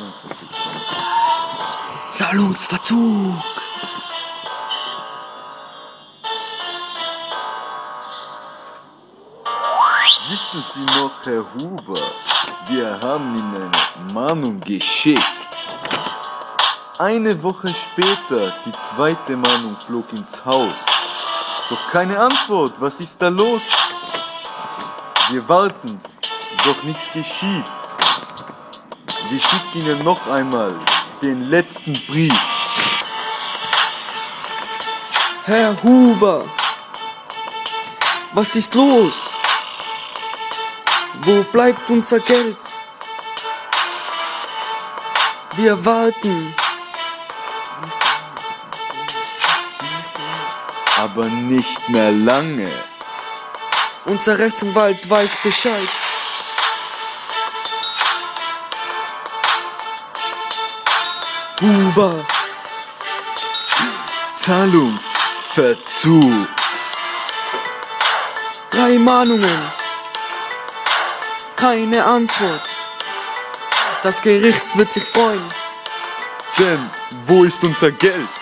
Zahlungsverzug. Wissen Sie noch, Herr Huber, wir haben Ihnen eine Mahnung geschickt. Eine Woche später, die zweite Mahnung flog ins Haus. Doch keine Antwort, was ist da los? Wir warten, doch nichts geschieht. Wir schicken Ihnen noch einmal den letzten Brief. Herr Huber, was ist los? Wo bleibt unser Geld? Wir warten. Aber nicht mehr lange. Unser Rechtsanwalt weiß Bescheid. Huber. Zahlungsverzug. 3 Mahnungen. Keine Antwort. Das Gericht wird sich freuen. Denn wo ist unser Geld?